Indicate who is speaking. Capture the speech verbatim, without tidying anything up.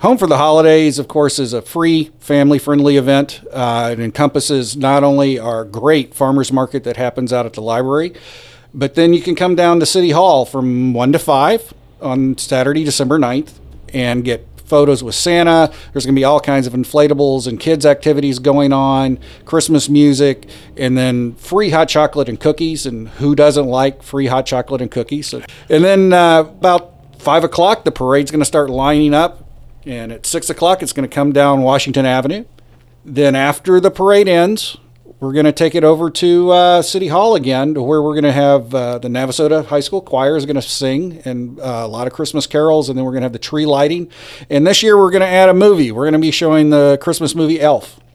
Speaker 1: Home for the Holidays, of course, is a free, family-friendly event. Uh, it encompasses not only our great farmers market that happens out at the library, but then you can come down to City Hall from one to five on Saturday, December ninth, and get photos with Santa. There's going to be all kinds of inflatables and kids' activities going on, Christmas music, and then free hot chocolate and cookies. And who doesn't like free hot chocolate and cookies? So, and then uh, about five o'clock, the parade's going to start lining up. And at six o'clock, it's going to come down Washington Avenue. Then after the parade ends, we're going to take it over to uh, City Hall again, to where we're going to have uh, the Navasota High School Choir is going to sing and uh, a lot of Christmas carols, and then we're going to have the tree lighting. And this year, we're going to add a movie. We're going to be showing the Christmas movie Elf.